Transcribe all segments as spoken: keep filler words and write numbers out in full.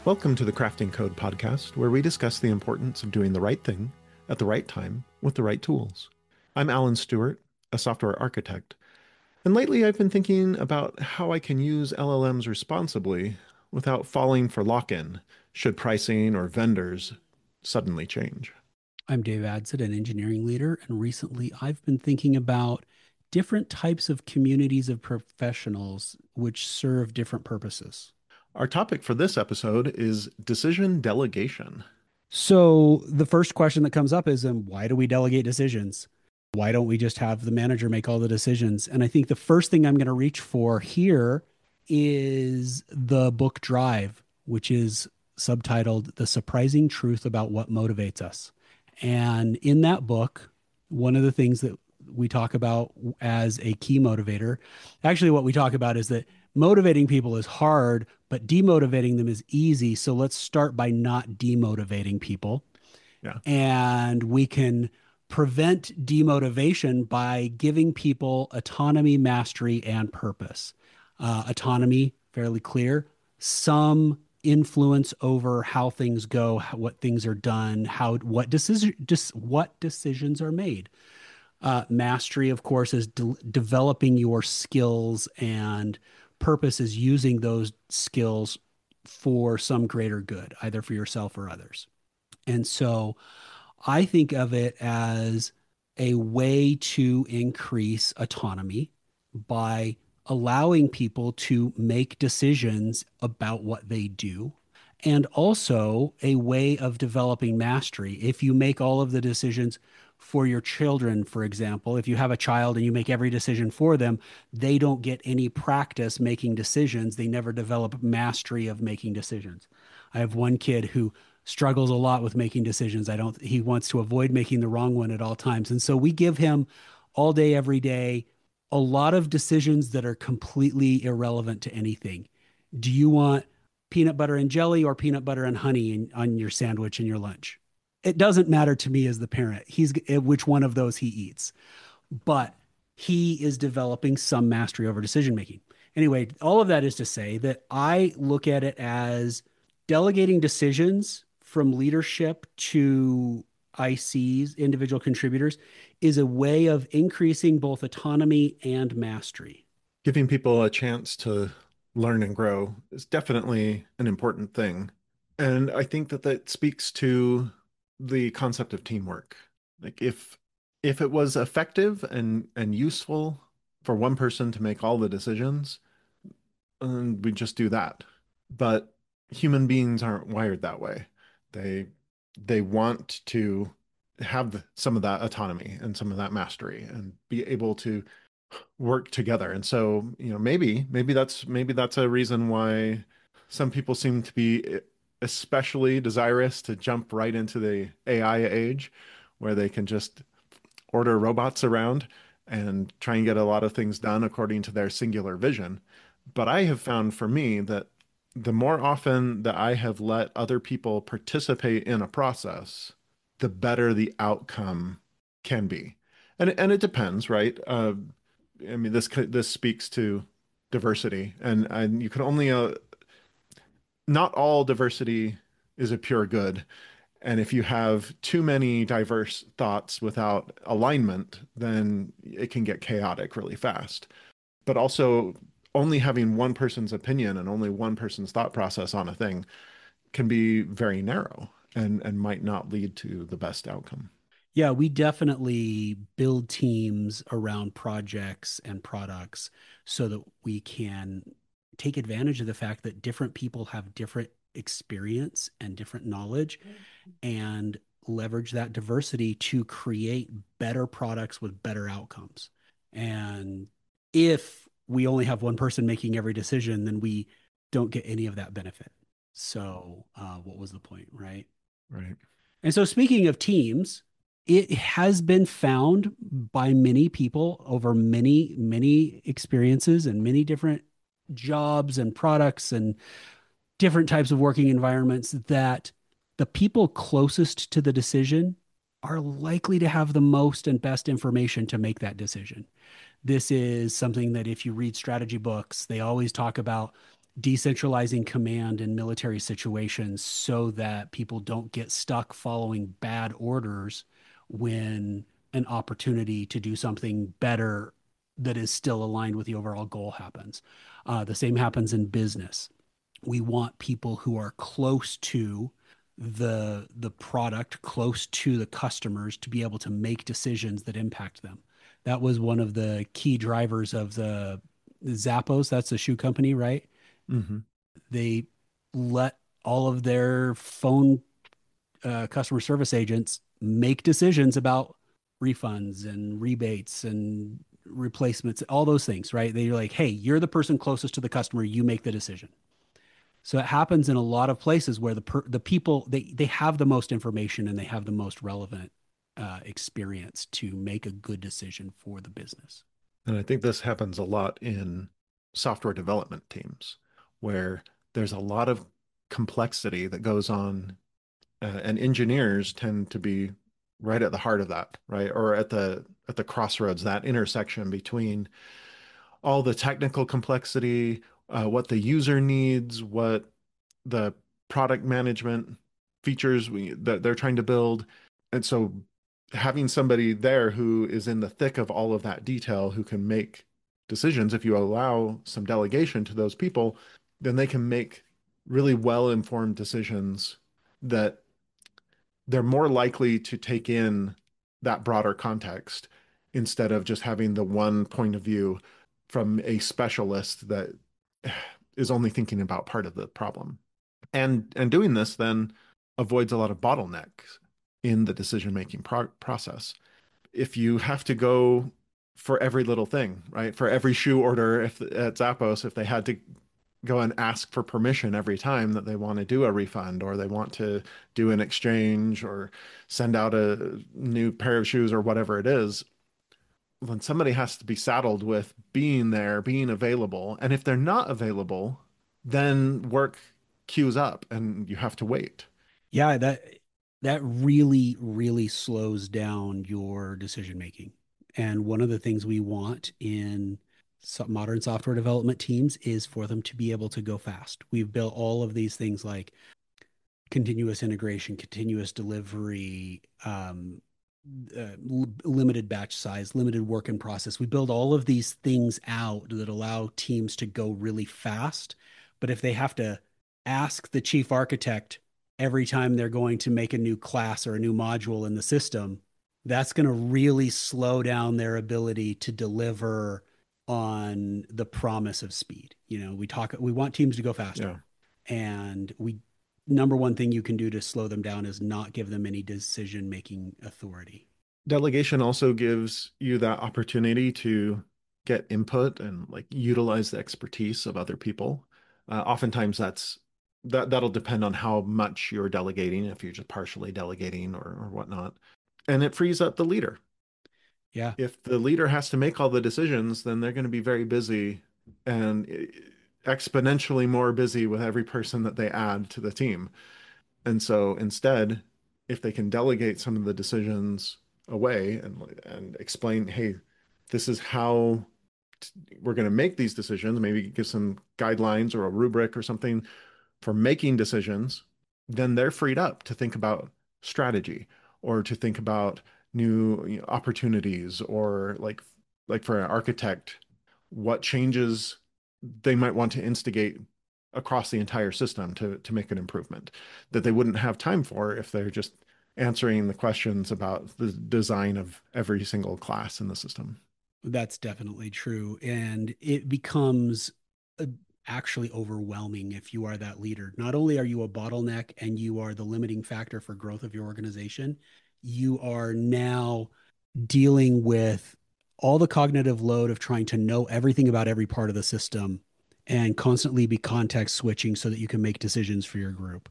Welcome to the Crafting Code podcast, where we discuss the importance of doing the right thing at the right time with the right tools. I'm Alan Stewart, a software architect, and lately I've been thinking about how I can use L L Ms responsibly without falling for lock-in should pricing or vendors suddenly change. I'm Dave Adsit, an engineering leader, and recently I've been thinking about different types of communities of professionals which serve different purposes. Our topic for this episode is decision delegation. So the first question that comes up is, um, why do we delegate decisions? Why don't we just have the manager make all the decisions? And I think the first thing I'm going to reach for here is the book Drive, which is subtitled The Surprising Truth About What Motivates Us. And in that book, one of the things that we talk about as a key motivator, actually, what we talk about is that motivating people is hard, but demotivating them is easy. So let's start by not demotivating people. Yeah. And we can prevent demotivation by giving people autonomy, mastery, and purpose. Uh, autonomy, fairly clear. Some influence over how things go, how, what things are done, how what decision, dis, what decisions are made. Uh, mastery, of course, is de- developing your skills, and purpose is using those skills for some greater good, either for yourself or others. And so I think of it as a way to increase autonomy by allowing people to make decisions about what they do, and also a way of developing mastery. If you make all of the decisions for your children, for example, if you have a child and you make every decision for them, they don't get any practice making decisions. They never develop mastery of making decisions. I have one kid who struggles a lot with making decisions. I don't, he wants to avoid making the wrong one at all times. And so we give him all day, every day, a lot of decisions that are completely irrelevant to anything. Do you want peanut butter and jelly or peanut butter and honey in, on your sandwich and your lunch? It doesn't matter to me as the parent. He's which one of those he eats, but he is developing some mastery over decision making. Anyway, all of that is to say that I look at it as delegating decisions from leadership to I Cs, individual contributors, is a way of increasing both autonomy and mastery. Giving people a chance to learn and grow is definitely an important thing. And I think that that speaks to the concept of teamwork. Like if if it was effective and and useful for one person to make all the decisions, um, we just do that. But human beings aren't wired that way. They they want to have some of that autonomy and some of that mastery and be able to work together. And so, you know, maybe maybe that's maybe that's a reason why some people seem to be especially desirous to jump right into the A I age, where they can just order robots around and try and get a lot of things done according to their singular vision. But I have found for me that the more often that I have let other people participate in a process, the better the outcome can be. And and it depends, right? Uh, I mean, this this speaks to diversity, and and you can only uh, not all diversity is a pure good. And if you have too many diverse thoughts without alignment, then it can get chaotic really fast. But also, only having one person's opinion and only one person's thought process on a thing can be very narrow and and might not lead to the best outcome. Yeah, we definitely build teams around projects and products so that we can take advantage of the fact that different people have different experience and different knowledge, and leverage that diversity to create better products with better outcomes. And if we only have one person making every decision, then we don't get any of that benefit. So, uh, what was the point, right? Right. And so, speaking of teams, it has been found by many people over many, many experiences and many different jobs and products and different types of working environments that the people closest to the decision are likely to have the most and best information to make that decision. This is something that if you read strategy books, they always talk about decentralizing command in military situations so that people don't get stuck following bad orders when an opportunity to do something better that is still aligned with the overall goal happens. Uh, the same happens in business. We want people who are close to the the product, close to the customers, to be able to make decisions that impact them. That was one of the key drivers of the Zappos. That's the shoe company, right? Hmm. They let all of their phone uh, customer service agents make decisions about refunds and rebates and replacements, all those things, right? They're like, hey, you're the person closest to the customer, you make the decision. So it happens in a lot of places where the per, the people they they have the most information and they have the most relevant uh, experience to make a good decision for the business. And I think this happens a lot in software development teams where there's a lot of complexity that goes on, uh, and engineers tend to be right at the heart of that, right? Or at the at the crossroads, that intersection between all the technical complexity, uh, what the user needs, what the product management features we, that they're trying to build. And so having somebody there who is in the thick of all of that detail, who can make decisions, if you allow some delegation to those people, then they can make really well-informed decisions that they're more likely to take in that broader context instead of just having the one point of view from a specialist that is only thinking about part of the problem. And and doing this then avoids a lot of bottlenecks in the decision-making pro process. If you have to go for every little thing, right? For every shoe order, if at Zappos, if they had to go and ask for permission every time that they want to do a refund or they want to do an exchange or send out a new pair of shoes or whatever it is, then somebody has to be saddled with being there, being available. And if they're not available, then work queues up and you have to wait. Yeah, that that really, really slows down your decision making. And one of the things we want in so modern software development teams is for them to be able to go fast. We've built all of these things like continuous integration, continuous delivery, um, uh, limited batch size, limited work in process. We build all of these things out that allow teams to go really fast. But if they have to ask the chief architect every time they're going to make a new class or a new module in the system, that's going to really slow down their ability to deliver on the promise of speed. You know, we talk, we want teams to go Yeah. faster. And we, number one thing you can do to slow them down is not give them any decision making authority. Delegation also gives you that opportunity to get input and like utilize the expertise of other people. Uh, oftentimes that's that that'll depend on how much you're delegating, if you're just partially delegating or, or whatnot. And it frees up the leader. Yeah. If the leader has to make all the decisions, then they're going to be very busy and exponentially more busy with every person that they add to the team. And so instead, if they can delegate some of the decisions away and and explain, hey, this is how we're going to make these decisions, maybe give some guidelines or a rubric or something for making decisions, then they're freed up to think about strategy or to think about new, you know, opportunities or like like for an architect, what changes they might want to instigate across the entire system to to make an improvement that they wouldn't have time for if they're just answering the questions about the design of every single class in the system. That's definitely true. And it becomes uh, actually overwhelming if you are that leader. Not only are you a bottleneck and you are the limiting factor for growth of your organization, you are now dealing with all the cognitive load of trying to know everything about every part of the system and constantly be context switching so that you can make decisions for your group.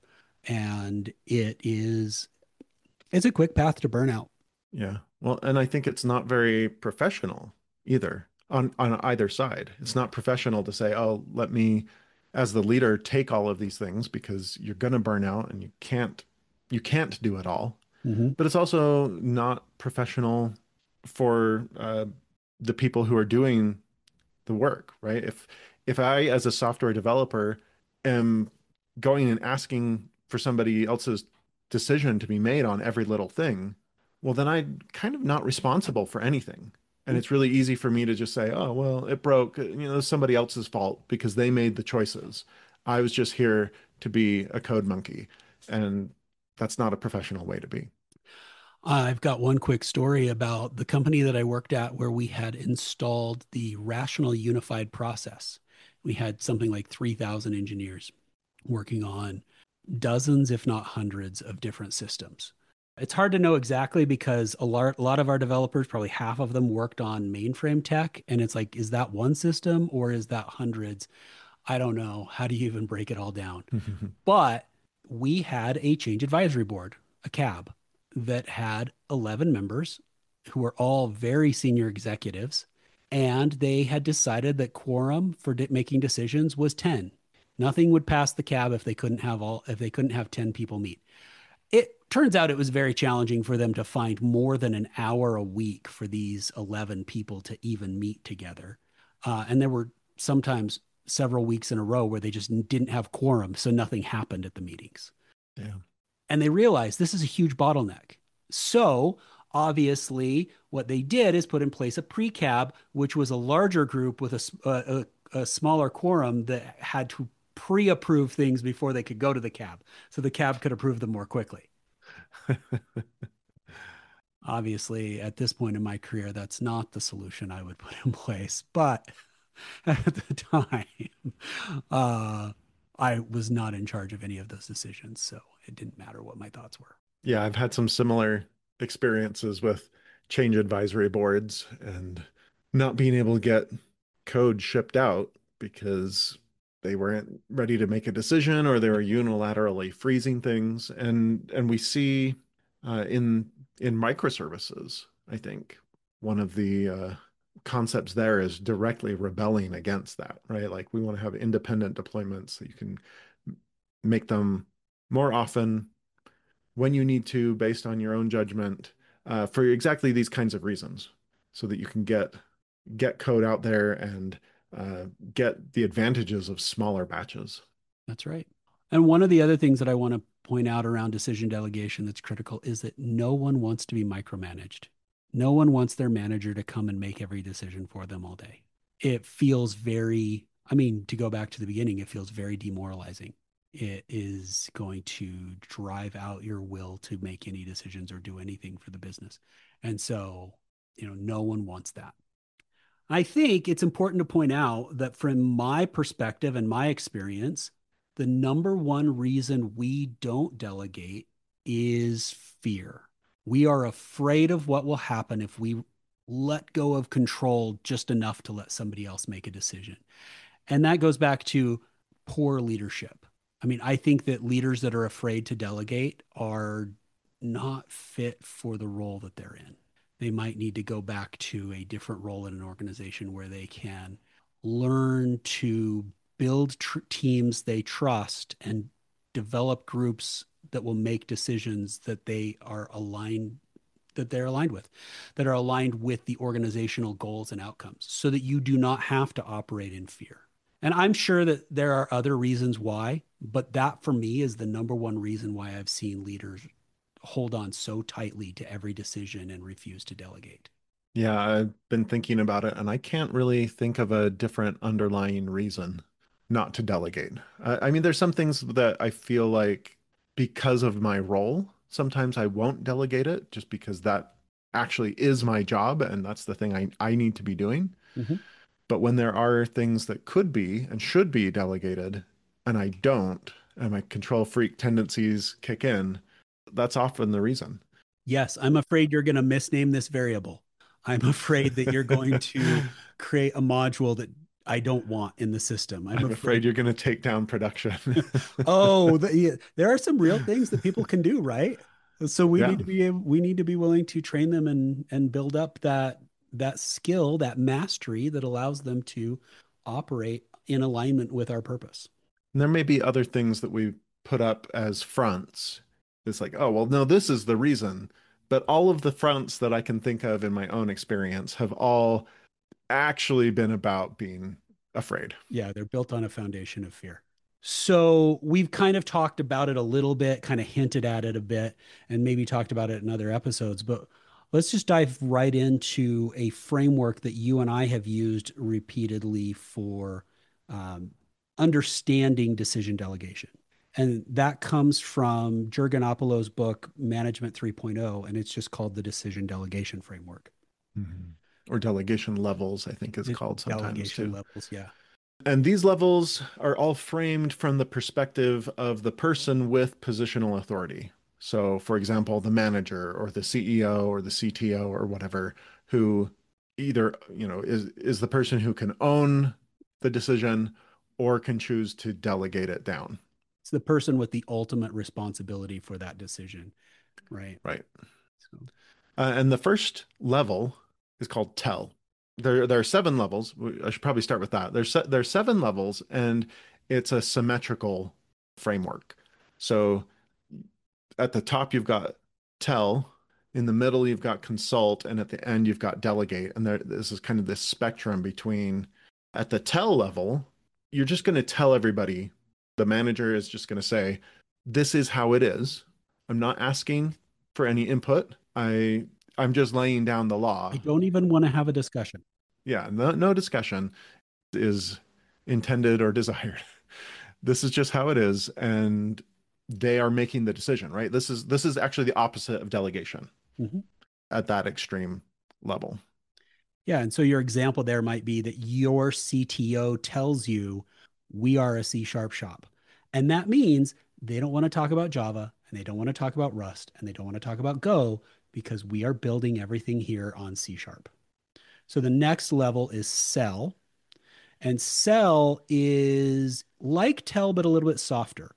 And it is, it's a quick path to burnout. Yeah. Well, and I think it's not very professional either on on either side. It's not professional to say, "Oh, let me as the leader take all of these things because you're going to burn out and you can't you can't do it all." Mm-hmm. But it's also not professional for uh, the people who are doing the work, right? If if I, as a software developer, am going and asking for somebody else's decision to be made on every little thing, well, then I'm kind of not responsible for anything. And it's really easy for me to just say, oh, well, it broke. You know, it's somebody else's fault because they made the choices. I was just here to be a code monkey. And that's not a professional way to be. I've got one quick story about the company that I worked at where we had installed the rational unified process. We had something like three thousand engineers working on dozens, if not hundreds, of different systems. It's hard to know exactly because a lot, a lot of our developers, probably half of them, worked on mainframe tech. And it's like, is that one system or is that hundreds? I don't know. How do you even break it all down? But we had a change advisory board, a C A B, that had eleven members who were all very senior executives. And they had decided that quorum for de- making decisions was ten. Nothing would pass the C A B if they couldn't have all if they couldn't have ten people meet. It turns out it was very challenging for them to find more than an hour a week for these eleven people to even meet together. Uh, and there were sometimes several weeks in a row where they just didn't have quorum, so nothing happened at the meetings. Yeah. And they realized this is a huge bottleneck. So obviously, what they did is put in place a pre-C A B, which was a larger group with a, a, a smaller quorum that had to pre-approve things before they could go to the C A B, so the C A B could approve them more quickly. Obviously, at this point in my career, that's not the solution I would put in place. But at the time, uh, I was not in charge of any of those decisions, so it didn't matter what my thoughts were. Yeah, I've had some similar experiences with change advisory boards and not being able to get code shipped out because they weren't ready to make a decision or they were unilaterally freezing things. And and we see uh, in in microservices, I think one of the uh, concepts there is directly rebelling against that, right? Like we want to have independent deployments so you can make them more often when you need to, based on your own judgment, uh, for exactly these kinds of reasons, so that you can get get code out there and uh, get the advantages of smaller batches. That's right. And one of the other things that I want to point out around decision delegation that's critical is that no one wants to be micromanaged. No one wants their manager to come and make every decision for them all day. It feels very, I mean, to go back to the beginning, it feels very demoralizing. It is going to drive out your will to make any decisions or do anything for the business. And so, you know, no one wants that. I think it's important to point out that from my perspective and my experience, the number one reason we don't delegate is fear. We are afraid of what will happen if we let go of control just enough to let somebody else make a decision. And that goes back to poor leadership. I mean, I think that leaders that are afraid to delegate are not fit for the role that they're in. They might need to go back to a different role in an organization where they can learn to build tr- teams they trust and develop groups that will make decisions that they are aligned that they're aligned with, that are aligned with the organizational goals and outcomes, so that you do not have to operate in fear. And I'm sure that there are other reasons why, but that for me is the number one reason why I've seen leaders hold on so tightly to every decision and refuse to delegate. Yeah, I've been thinking about it, and I can't really think of a different underlying reason not to delegate. I, I mean, there's some things that I feel like because of my role, sometimes I won't delegate it just because that actually is my job and that's the thing I, I need to be doing. Mm-hmm. But when there are things that could be and should be delegated, and I don't, and my control freak tendencies kick in, that's often the reason. Yes, I'm afraid you're going to misname this variable. I'm afraid that you're going to create a module that I don't want in the system. I'm I'm afraid afraid. you're going to take down production. Oh, the, yeah, there are some real things that people can do, right? So we Yeah. need to be we need to be willing to train them and and build up that that skill, that mastery that allows them to operate in alignment with our purpose. And there may be other things that we put up as fronts. It's like, oh, well, no, this is the reason. But all of the fronts that I can think of in my own experience have all actually been about being afraid. Yeah, they're built on a foundation of fear. So we've kind of talked about it a little bit, kind of hinted at it a bit, and maybe talked about it in other episodes. But let's just dive right into a framework that you and I have used repeatedly for um, understanding decision delegation. And that comes from Jurgenopoulos' book, Management 3.0, and it's just called the Decision Delegation Framework. Mhm. Or delegation levels, I think is The called sometimes delegation too. levels, yeah. And these levels are all framed from the perspective of the person with positional authority. So, for example, the manager or the C E O or the C T O or whatever, who either, you know, is is the person who can own the decision or can choose to delegate it down. It's the person with the ultimate responsibility for that decision, right? Right. So, Uh, and the first level is called tell. There, there are seven levels. I should probably start with that. There's se there's seven levels, and it's a symmetrical framework. So at the top you've got tell, in the middle you've got consult, and at the end you've got delegate. And there, this is kind of this spectrum between. At the tell level, you're just going to tell everybody. The manager is just going to say, "This is how it is. I'm not asking for any input. I I'm just laying down the I law." don't even want to have a discussion. Yeah, no, no discussion is intended or desired. This is just how it is, and they are making the decision, right? This is this is actually the opposite of delegation Mhm. at that extreme level. Yeah. And so your example there might be that your C T O tells you we are a C sharp shop. And that means they don't want to talk about Java and they don't want to talk about Rust and they don't want to talk about Go because we are building everything here on C sharp. So the next level is sell. And sell is like tell, but a little bit softer.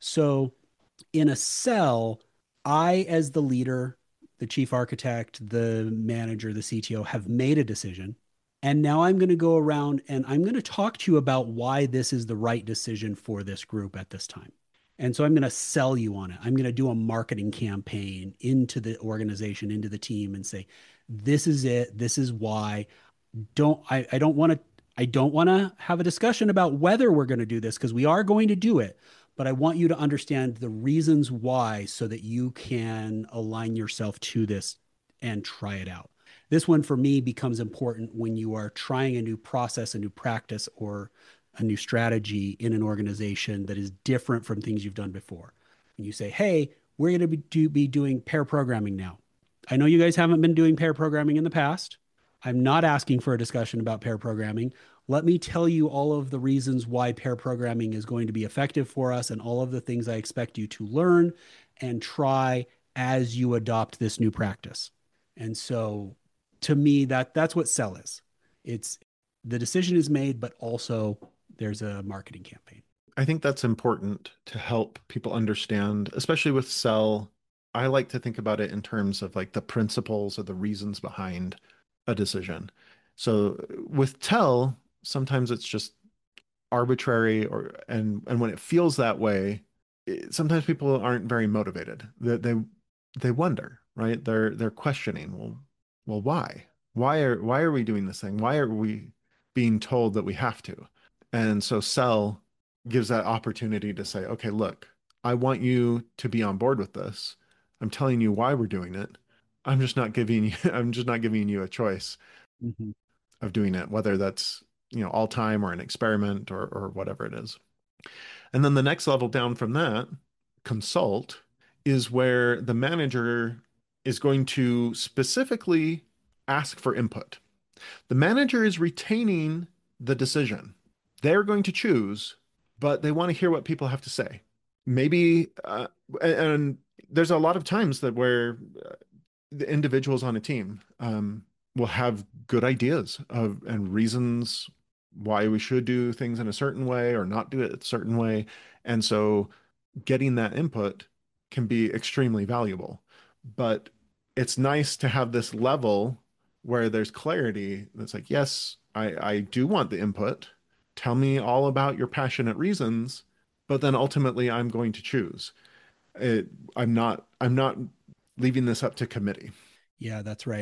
So in a cell, I, as the leader, the chief architect, the manager, the C T O, have made a decision. And now I'm going to go around and I'm going to talk to you about why this is the right decision for this group at this time. And so I'm going to sell you on it. I'm going to do a marketing campaign into the organization, into the team, and say, this is it. This is why. Don't I, I don't want to I don't want to have a discussion about whether we're going to do this because we are going to do it, but I want you to understand the reasons why so that you can align yourself to this and try it out. This one for me becomes important when you are trying a new process, a new practice, or a new strategy in an organization that is different from things you've done before. And you say, hey, we're going to be, do, be doing pair programming now. I know you guys haven't been doing pair programming in the past. I'm not asking for a discussion about pair programming. Let me tell you all of the reasons why pair programming is going to be effective for us and all of the things I expect you to learn and try as you adopt this new practice. And so to me that that's what sell is. It's the decision is made but also there's a marketing campaign. I think that's important to help people understand, especially with sell. I like to think about it in terms of like the principles or the reasons behind a decision. So with tell, sometimes it's just arbitrary or and and when it feels that way, it, sometimes people aren't very motivated. They, they they wonder, right? They're they're questioning, well, well, why? Why are why are we doing this thing? Why are we being told that we have to? And so sell gives that opportunity to say, okay, look, I want you to be on board with this. I'm telling you why we're doing it. I'm just not giving you I'm just not giving you a choice Mm-hmm. of doing it, whether that's, you know, all time or an experiment or or whatever it is. And then the next level down from that, consult, is where the manager is going to specifically ask for input. The manager is retaining the decision. They're going to choose, but they want to hear what people have to say. Maybe, uh, and, and there's a lot of times that where uh, the individuals on a team um, will have good ideas of and reasons why we should do things in a certain way or not do it a certain way. And so getting that input can be extremely valuable. But it's nice to have this level where there's clarity that's like, yes, I, I do want the input. Tell me all about your passionate reasons, but then ultimately I'm going to choose. It, I'm not I'm not leaving this up to committee. Yeah, that's right.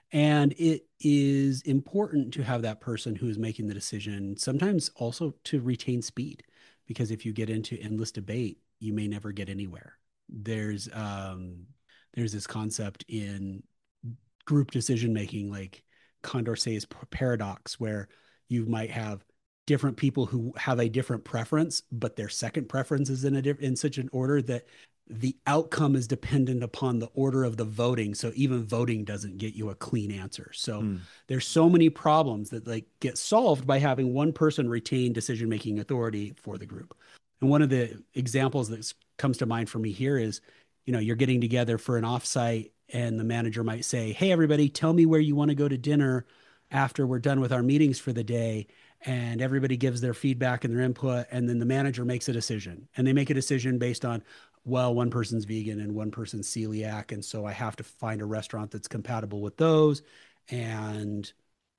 And it is important to have that person who is making the decision, sometimes also to retain speed, because if you get into endless debate, you may never get anywhere. There's um, there's this concept in group decision making, like Condorcet's paradox, where you might have different people who have a different preference, but their second preference is in a diff- in such an order that the outcome is dependent upon the order of the voting. So even voting doesn't get you a clean answer. So Hmm. there's so many problems that like get solved by having one person retain decision making authority for the group. And one of the examples that comes to mind for me here is, you know, you're getting together for an offsite and the manager might say, "Hey, everybody, tell me where you want to go to dinner after we're done with our meetings for the day." And everybody gives their feedback and their input. And then the manager makes a decision. And they make a decision based on, well, one person's vegan and one person's celiac. And so I have to find a restaurant that's compatible with those. And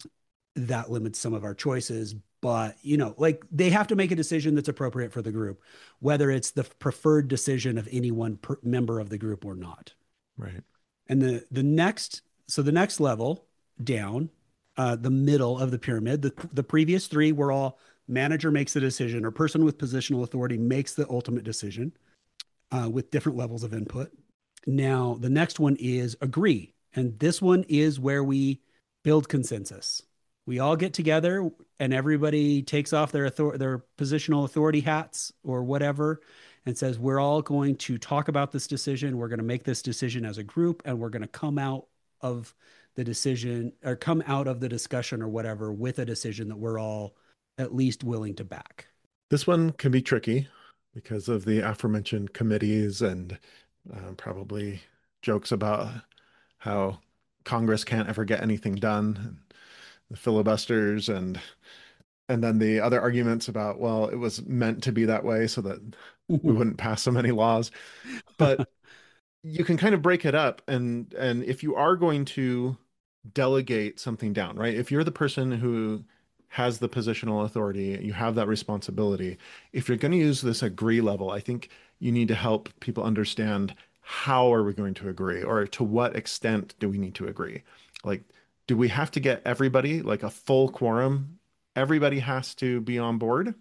that limits some of our choices. But, you know, like they have to make a decision that's appropriate for the group, whether it's the preferred decision of any one per- member of the group or not. Right. And the the next, so the next level down, uh, the middle of the pyramid, the the previous three were all manager makes the decision or person with positional authority makes the ultimate decision uh, with different levels of input. Now the next one is agree, and this one is where we build consensus. We all get together and everybody takes off their author- their positional authority hats or whatever and says, we're all going to talk about this decision. We're going to make this decision as a group, and we're going to come out of the decision or come out of the discussion or whatever with a decision that we're all at least willing to back. This one can be tricky because of the aforementioned committees and uh, probably jokes about how Congress can't ever get anything done, and the filibusters, and and then the other arguments about, well, it was meant to be that way so that we wouldn't pass so many laws. But you can kind of break it up, and and if you are going to delegate something down, right? If you're the person who has the positional authority, you have that responsibility. If you're going to use this agree level, I think you need to help people understand how are we going to agree, or to what extent do we need to agree? Like, do we have to get everybody, like a full quorum? Everybody has to be on board,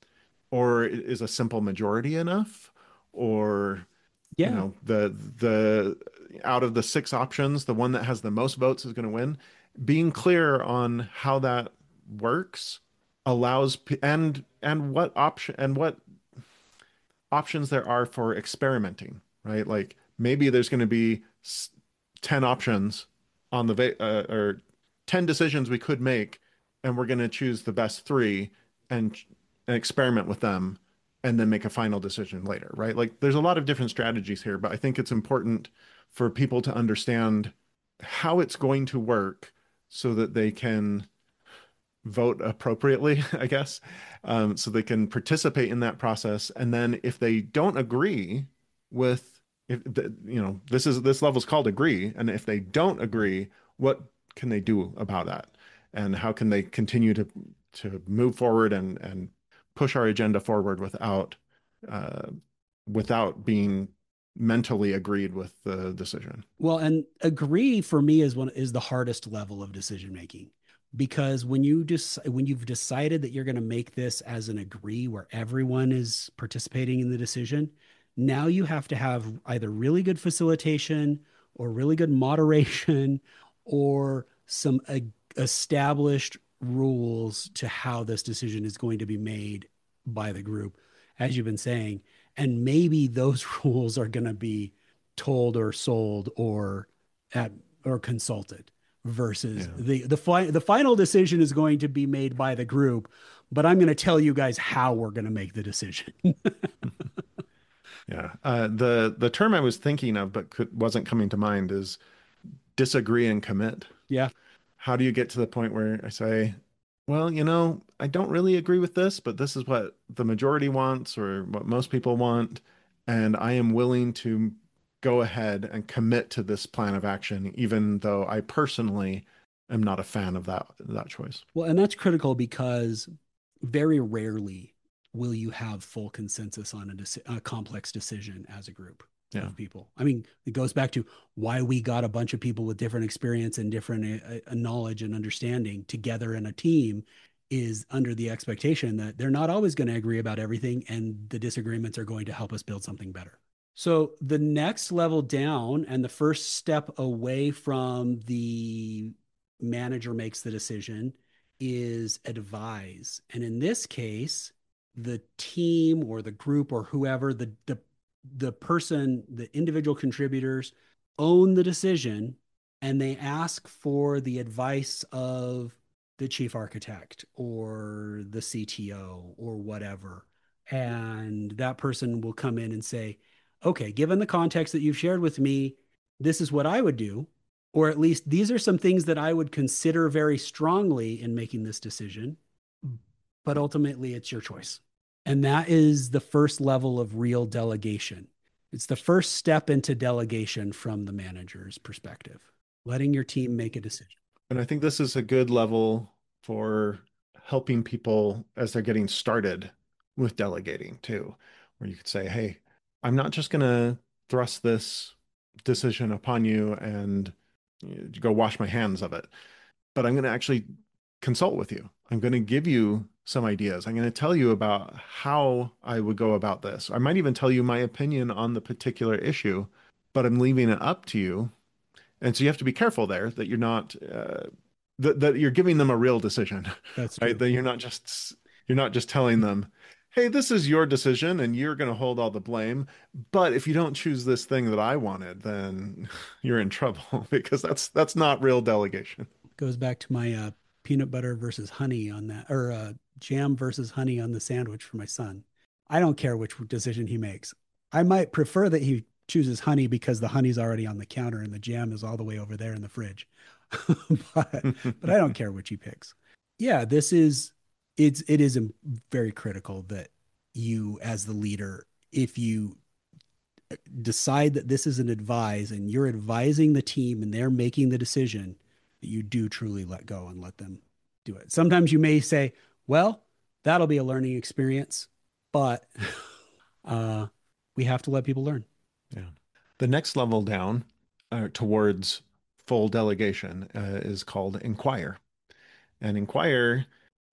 or is a simple majority enough? Or you Yeah. know, the the out of the six options, the one that has the most votes is going to win. Being clear on how that works allows and and what option and what options there are for experimenting, right? Like maybe there's going to be ten options on the va- uh, or ten decisions we could make, and we're going to choose the best three and, and experiment with them and then make a final decision later, right? Like there's a lot of different strategies here, but I think it's important for people to understand how it's going to work so that they can vote appropriately, I guess, um, so they can participate in that process. And then if they don't agree with, if the, you know, this is this level is called agree, and if they don't agree, what can they do about that? And how can they continue to to move forward and and push our agenda forward without uh, without being mentally agreed with the decision? Well, and agree for me is one is the hardest level of decision making, because when you just when you've decided that you're going to make this as an agree where everyone is participating in the decision, now you have to have either really good facilitation or really good moderation or some uh, established rules to how this decision is going to be made by the group, as you've been saying. And maybe those rules are going to be told or sold or at or consulted, versus Yeah. the the fi- the final decision is going to be made by the group, but I'm going to tell you guys how we're going to make the decision. Yeah. Uh, the the term I was thinking of but could, wasn't coming to mind is disagree and commit. Yeah. How do you get to the point where I say, well, you know, I don't really agree with this, but this is what the majority wants or what most people want, and I am willing to go ahead and commit to this plan of action, even though I personally am not a fan of that that choice. Well, and that's critical because very rarely will you have full consensus on a, deci- a complex decision as a group. Yeah. of people. I mean, it goes back to why we got a bunch of people with different experience and different uh, uh, knowledge and understanding together in a team is under the expectation that they're not always going to agree about everything and the disagreements are going to help us build something better. So the next level down and the first step away from the manager makes the decision is advise. And in this case, the team or the group or whoever, the, the, the person, the individual contributors own the decision and they ask for the advice of the chief architect or the C T O or whatever. And that person will come in and say, okay, given the context that you've shared with me, this is what I would do. Or at least these are some things that I would consider very strongly in making this decision. But ultimately, it's your choice. And that is the first level of real delegation. It's the first step into delegation from the manager's perspective, letting your team make a decision. And I think this is a good level for helping people as they're getting started with delegating too, where you could say, hey, I'm not just going to thrust this decision upon you and you know, go wash my hands of it, but I'm going to actually consult with you. I'm going to give you some ideas. I'm going to tell you about how I would go about this. I might even tell you my opinion on the particular issue, but I'm leaving it up to you. And so you have to be careful there that you're not uh, that that you're giving them a real decision, That's right? true. That you're not just you're not just telling them, "Hey, this is your decision and you're going to hold all the blame, but if you don't choose this thing that I wanted, then you're in trouble," because that's that's not real delegation. Goes back to my uh, peanut butter versus honey on that, or uh, jam versus honey on the sandwich for my son. I don't care which decision he makes. I might prefer that he chooses honey because the honey's already on the counter and the jam is all the way over there in the fridge. but but I don't care which he picks. Yeah, this is it's it is very critical that you as the leader, if you decide that this is an advise and you're advising the team and they're making the decision, that you do truly let go and let them do it. Sometimes you may say, well, that'll be a learning experience, but uh, we have to let people learn. Yeah. The next level down uh, towards full delegation uh, is called inquire. And inquire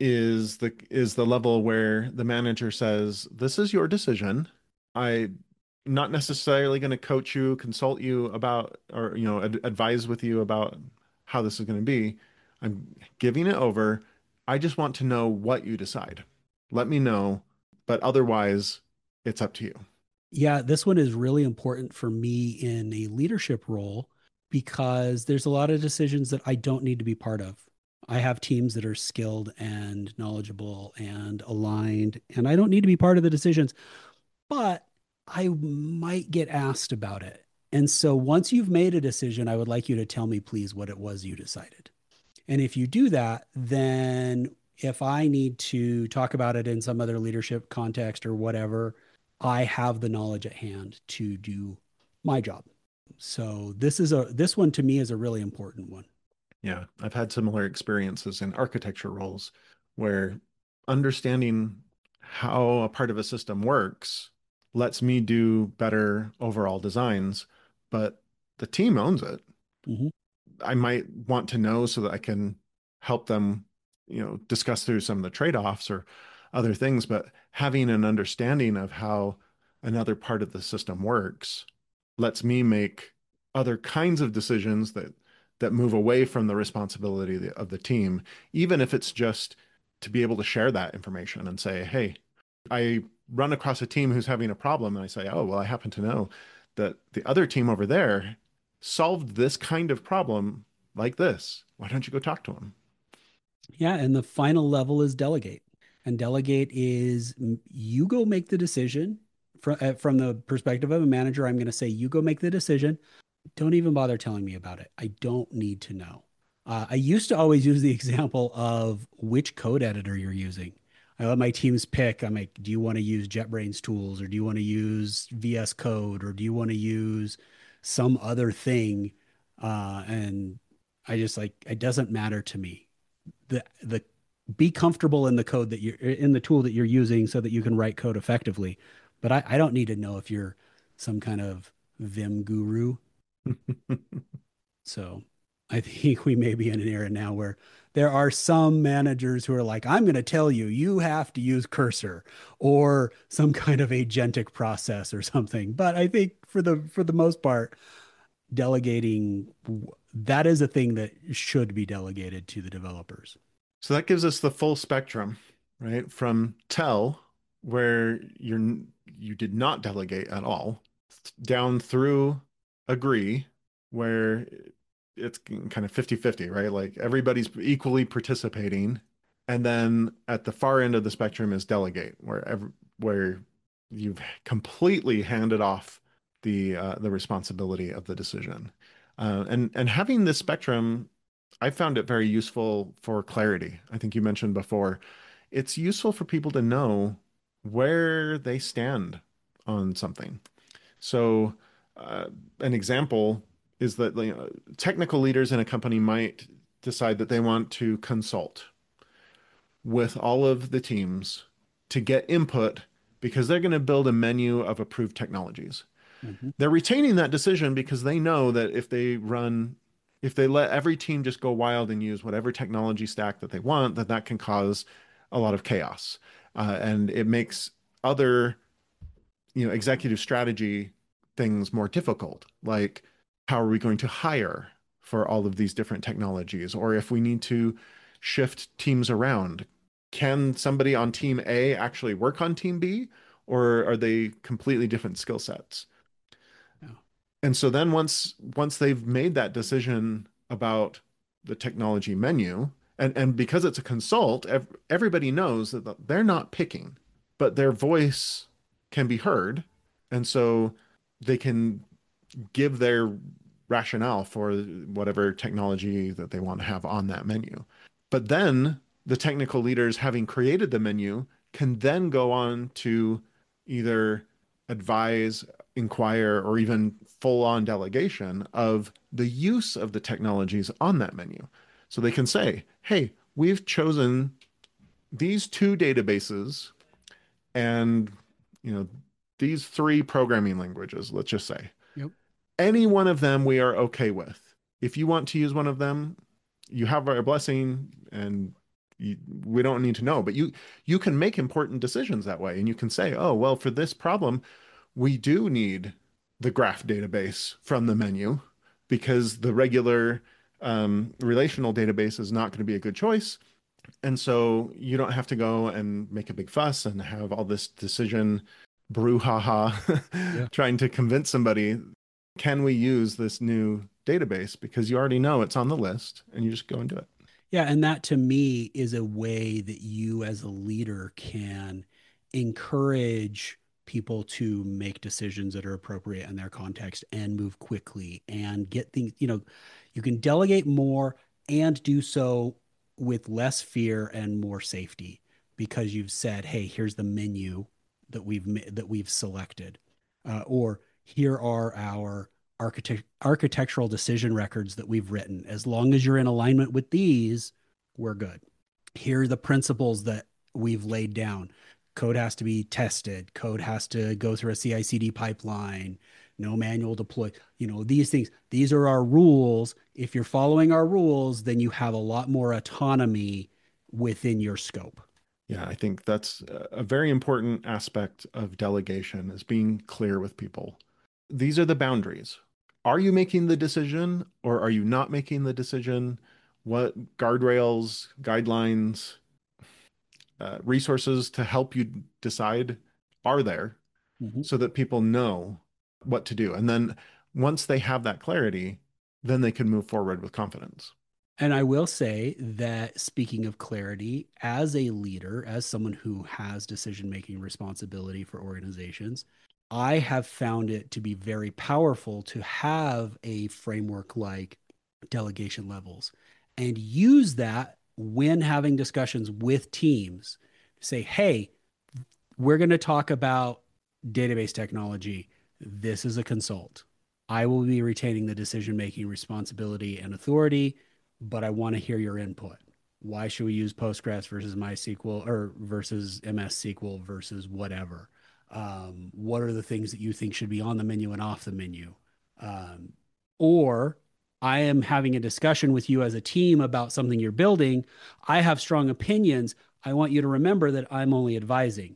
is the is the level where the manager says, "This is your decision. I'm not necessarily going to coach you, consult you about, or you know, ad advise with you about how this is going to be. I'm giving it over. I just want to know what you decide. Let me know, but otherwise, it's up to you." Yeah, this one is really important for me in a leadership role because there's a lot of decisions that I don't need to be part of. I have teams that are skilled and knowledgeable and aligned, and I don't need to be part of the decisions, but I might get asked about it. And so once you've made a decision, I would like you to tell me, please, what it was you decided. And if you do that, then if I need to talk about it in some other leadership context or whatever, I have the knowledge at hand to do my job. So this is a this one to me is a really important one. Yeah, I've had similar experiences in architecture roles where understanding how a part of a system works lets me do better overall designs, but the team owns it. Mhm. I might want to know so that I can help them, you know, discuss through some of the trade-offs or other things, but having an understanding of how another part of the system works lets me make other kinds of decisions that that move away from the responsibility of the, of the team, even if it's just to be able to share that information and say, hey, I run across a team who's having a problem, and I say, oh, well, I happen to know that the other team over there solved this kind of problem like this. Why don't you go talk to them? Yeah, and the final level is delegate. And delegate is you go make the decision from uh, from the perspective of a manager. I'm going to say you go make the decision. Don't even bother telling me about it. I don't need to know. Uh, I used to always use the example of which code editor you're using. I let my teams pick. I'm like, do you want to use JetBrains tools or do you want to use V S Code or do you want to use some other thing? Uh, and I just like, it doesn't matter to me. The, the, be comfortable in the code that you're in the tool that you're using so that you can write code effectively. But I, I don't need to know if you're some kind of Vim guru. So I think we may be in an era now where there are some managers who are like, I'm going to tell you, you have to use Cursor or some kind of agentic process or something. But I think for the for the most part, delegating, that is a thing that should be delegated to the developers. So that gives us the full spectrum, right? From tell, where you're you did not delegate at all, down through agree, where it's kind of fifty fifty, right? Like everybody's equally participating. And then at the far end of the spectrum is delegate, where ev where you've completely handed off the uh, the responsibility of the decision. Uh, and and having this spectrum, I found it very useful for clarity. I think you mentioned before, it's useful for people to know where they stand on something. So, uh, an example is that, you know, technical leaders in a company might decide that they want to consult with all of the teams to get input because they're going to build a menu of approved technologies. Mhm. They're retaining that decision because they know that if they run, if they let every team just go wild and use whatever technology stack that they want, that that can cause a lot of chaos. Uh, and it makes other, you know, executive strategy things more difficult. Like, how are we going to hire for all of these different technologies? Or if we need to shift teams around, can somebody on team A actually work on team B? Or are they completely different skill sets? Yeah. And so then once once they've made that decision about the technology menu, and and because it's a consult, ev everybody knows that they're not picking, but their voice can be heard, and so they can give their rationale for whatever technology that they want to have on that menu. But then the technical leaders, having created the menu, can then go on to either advise, inquire, or even full on delegation of the use of the technologies on that menu. So they can say, hey, we've chosen these two databases and, you know, these three programming languages, let's just say. Yep. Any one of them we are okay with. If you want to use one of them, you have our blessing, and you, we don't need to know. But you you can make important decisions that way, and you can say, oh, well, for this problem, we do need the graph database from the menu because the regular um, relational database is not going to be a good choice. And so you don't have to go and make a big fuss and have all this decision Yeah. brouhaha trying to convince somebody, can we use this new database? Because you already know it's on the list and you just go and do it. Yeah, and that to me is a way that you as a leader can encourage people to make decisions that are appropriate in their context and move quickly and get things, you know, you can delegate more and do so with less fear and more safety because you've said, "Hey, here's the menu that we've that we've selected." Uh, or here are our architect architectural decision records that we've written. As long as you're in alignment with these, we're good. Here are the principles that we've laid down. Code has to be tested. Code has to go through a C I C D pipeline. No manual deploy. You know, these things, these are our rules. If you're following our rules, then you have a lot more autonomy within your scope. Yeah, I think that's a very important aspect of delegation is being clear with people. These are the boundaries. Are you making the decision or are you not making the decision? What guardrails, guidelines, uh, resources to help you decide are there Mhm. so that people know what to do? And then once they have that clarity, then they can move forward with confidence. And I will say that speaking of clarity, as a leader, as someone who has decision making responsibility for organizations, I have found it to be very powerful to have a framework like delegation levels and use that when having discussions with teams to say, hey, we're going to talk about database technology. This is a consult. I will be retaining the decision making responsibility and authority, but I want to hear your input. Why should we use Postgres versus MySQL or versus M S S Q L versus whatever? Um, what are the things that you think should be on the menu and off the menu? Um, or I am having a discussion with you as a team about something you're building. I have strong opinions. I want you to remember that I'm only advising.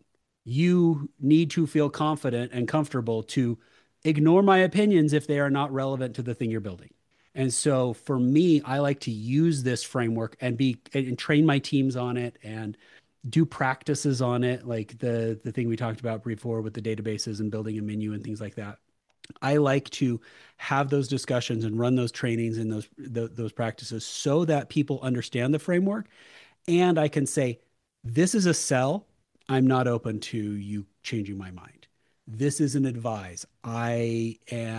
You need to feel confident and comfortable to ignore my opinions if they are not relevant to the thing you're building. And so for me, I like to use this framework and be and train my teams on it and do practices on it, like the the thing we talked about before with the databases and building a menu and things like that. I like to have those discussions and run those trainings and those th- those practices so that people understand the framework, and I can say, this is a sell. I'm not open to you changing my mind. This is an advise. I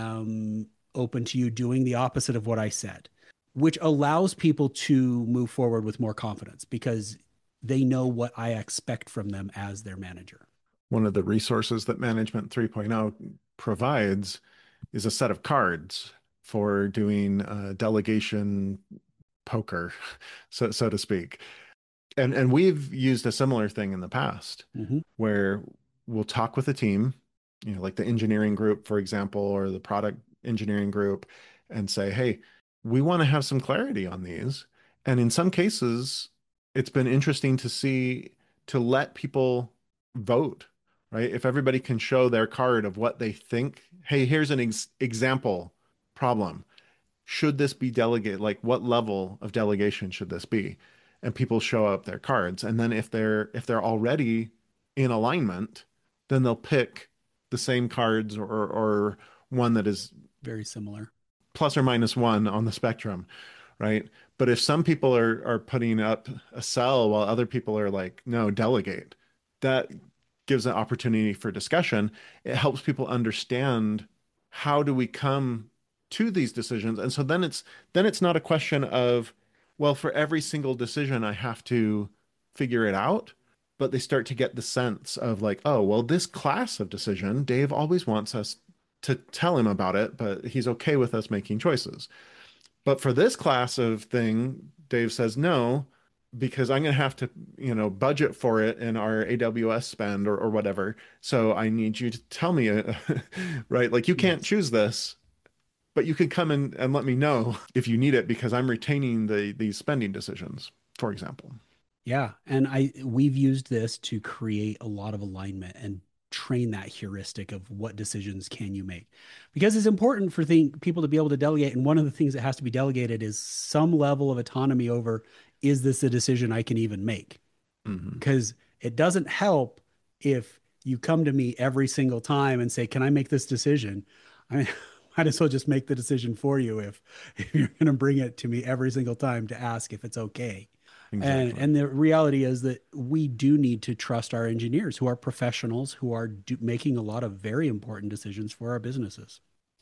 am open to you doing the opposite of what I said, which allows people to move forward with more confidence because they know what I expect from them as their manager. One of the resources that Management 3.0 provides is a set of cards for doing uh, delegation poker, so so to speak. And and we've used a similar thing in the past Mm-hmm. where we'll talk with a team, you know, like the engineering group, for example, or the product engineering group, and say, hey, we want to have some clarity on these. And in some cases, it's been interesting to see to let people vote, right? If everybody can show their card of what they think, hey, here's an ex example problem. Should this be delegate? Like, what level of delegation should this be? And people show up their cards. And then if they're if they're already in alignment, then they'll pick the same cards or or one that is Very similar. plus or minus one on the spectrum, right? But if some people are are putting up a sell while other people are like, no, delegate, that gives an opportunity for discussion. It helps people understand how do we come to these decisions. And so then it's then it's not a question of, well, for every single decision I have to figure it out, but they start to get the sense of like, oh, well, this class of decision, Dave always wants us to tell him about it, but he's okay with us making choices. But for this class of thing, Dave says no, because I'm going to have to, you know, budget for it in our A W S spend or, or whatever. So I need you to tell me, uh, right? Like you can't Yes. choose this, but you can come in and let me know if you need it because I'm retaining the these spending decisions, for example. Yeah, and I we've used this to create a lot of alignment and train that heuristic of what decisions can you make. Because it's important for thing, people to be able to delegate, and one of the things that has to be delegated is some level of autonomy over, is this a decision I can even make? Hmm. Because it doesn't help if you come to me every single time and say, "Can I make this decision?" I mean, might as well just make the decision for you if if you're going to bring it to me every single time to ask if it's okay. And Exactly. and the reality is that we do need to trust our engineers who are professionals who are do, making a lot of very important decisions for our businesses.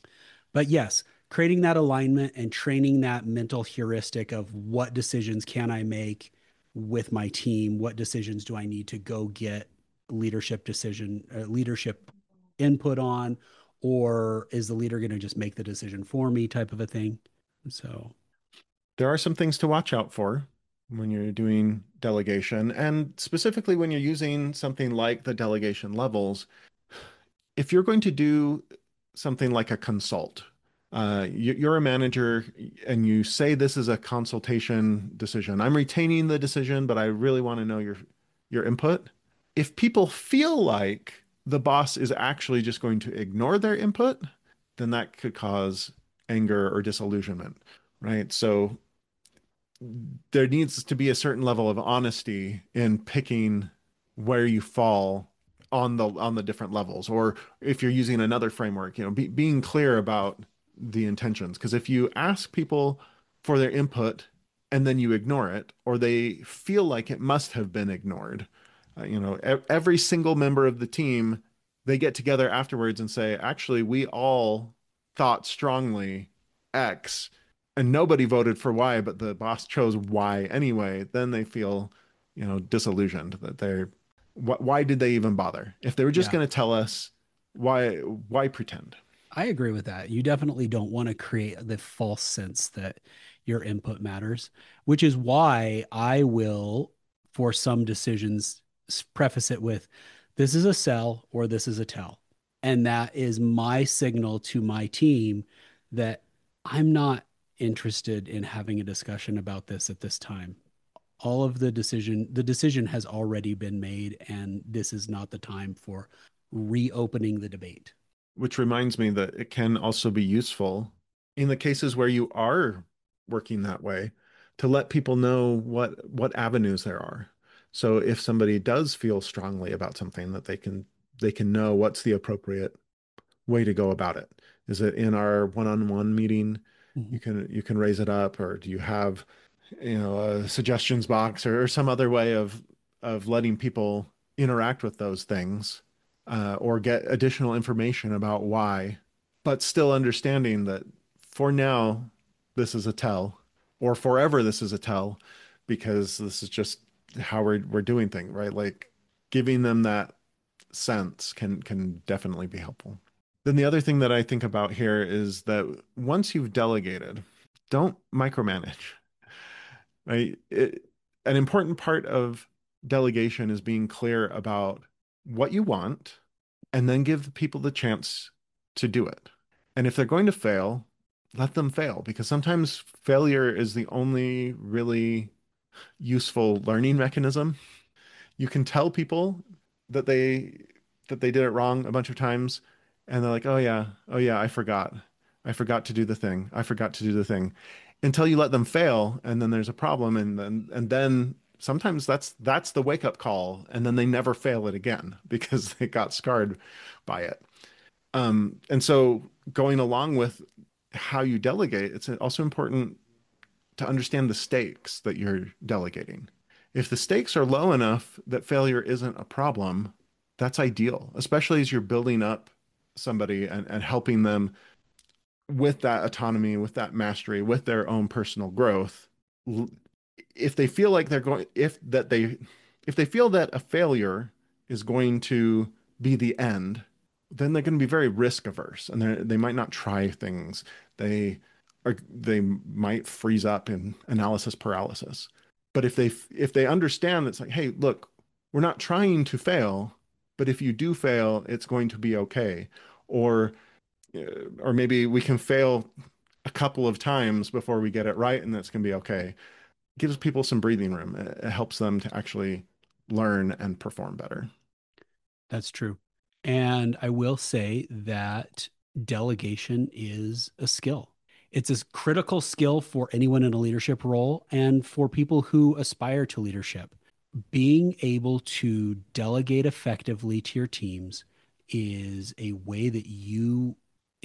But yes, creating that alignment and training that mental heuristic of what decisions can I make with my team? What decisions do I need to go get leadership decision, uh, leadership input on? Or is the leader going to just make the decision for me type of a thing? So, There are some things to watch out for when you're doing delegation, and specifically when you're using something like the delegation levels. If you're going to do something like a consult, uh, you, are a manager and you say this is a consultation decision. I'm retaining the decision, but I really want to know your your input. If people feel like the boss is actually just going to ignore their input, then that could cause anger or disillusionment, right? So there needs to be a certain level of honesty in picking where you fall on the on the different levels, or if you're using another framework, you know, be, being clear about the intentions, because if you ask people for their input and then you ignore it, or they feel like it must have been ignored, uh, you know, e- every single member of the team, they get together afterwards and say, actually, we all thought strongly X and nobody voted for Y, but the boss chose Y anyway, then they feel, you know, disillusioned that they're, wh why did they even bother? If they were just yeah. going to tell us, why, why pretend? I agree with that. You definitely don't want to create the false sense that your input matters, which is why I will, for some decisions, preface it with This is a sell or this is a tell. And that is my signal to my team that I'm not interested in having a discussion about this at this time. All of the decision, the decision has already been made, and this is not the time for reopening the debate. Which reminds me that it can also be useful in the cases where you are working that way to let people know what what avenues there are. So if somebody does feel strongly about something, that they can they can know what's the appropriate way to go about it. Is it in our one-on-one meeting? Mhm. You can you can raise it up, or do you have, you know, a suggestions box, or, or some other way of of letting people interact with those things, uh, or get additional information about why, but still understanding that for now this is a tell, or forever this is a tell, because this is just how we're we're doing things, right? Like giving them that sense can can definitely be helpful. Then the other thing that I think about here is that once you've delegated, don't micromanage, right? It, an important part of delegation is being clear about what you want and then give people the chance to do it. And if they're going to fail, let them fail, because sometimes failure is the only really useful learning mechanism. You can tell people that they that they did it wrong a bunch of times, and they're like, "Oh yeah, oh yeah, I forgot. I forgot to do the thing. I forgot to do the thing." Until you let them fail, and then there's a problem, and then and then sometimes that's that's the wake-up call, and then they never fail it again because they got scarred by it. Um, and so going along with how you delegate, it's also important to understand the stakes that you're delegating. If the stakes are low enough that failure isn't a problem, that's ideal, especially as you're building up somebody and, and helping them with that autonomy, with that mastery, with their own personal growth. If they feel like they're going, if that they, if they feel that a failure is going to be the end, then they're going to be very risk averse, and they they might not try things. They are they might freeze up in analysis paralysis. But if they if they understand that it's like, hey, look, we're not trying to fail, but if you do fail, it's going to be okay. Or uh, or maybe we can fail a couple of times before we get it right, and that's going to be okay. It gives people some breathing room. It, it helps them to actually learn and perform better. That's true. And I will say that delegation is a skill. It's a critical skill for anyone in a leadership role and for people who aspire to leadership. Being able to delegate effectively to your teams is a way that you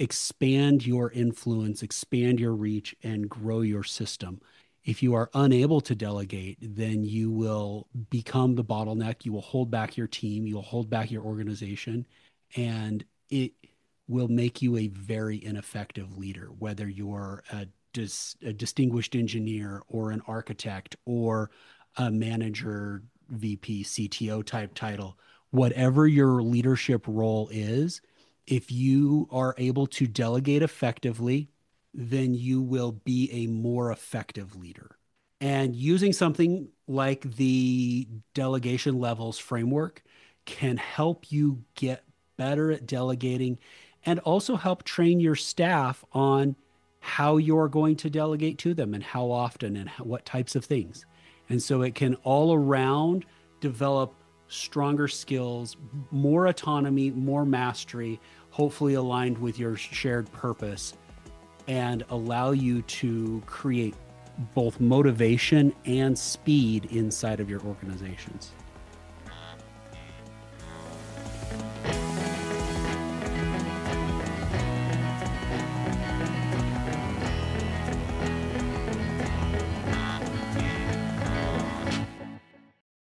expand your influence, expand your reach, and grow your system. If you are unable to delegate, then you will become the bottleneck. You will hold back your team, you will hold back your organization, and it will make you a very ineffective leader, whether you're a, dis, a distinguished engineer or an architect or a manager, V P, C T O type title, whatever your leadership role is, if you are able to delegate effectively, then you will be a more effective leader. And using something like the delegation levels framework can help you get better at delegating and also help train your staff on how you're going to delegate to them and how often and how, what types of things. And so it can all around develop stronger skills, more autonomy, more mastery, hopefully aligned with your shared purpose, and allow you to create both motivation and speed inside of your organizations.